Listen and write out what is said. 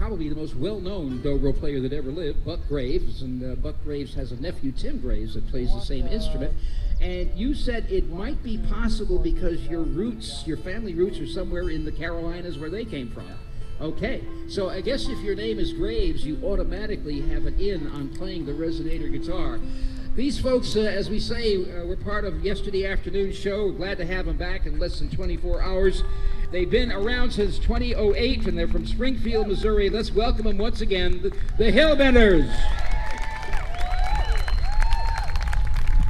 probably the most well-known dobro player that ever lived, Buck Graves, and Buck Graves has a nephew, Tim Graves, that plays the same instrument. And you said it might be possible because your roots, your family roots, are somewhere in the Carolinas where they came from. Okay, so I guess if your name is Graves, you automatically have an in on playing the resonator guitar. These folks, as we say, were part of yesterday afternoon's show. We're glad to have them back in less than 24 hours. They've been around since 2008, and they're from Springfield, Missouri. Let's welcome them once again, the Hellbenders.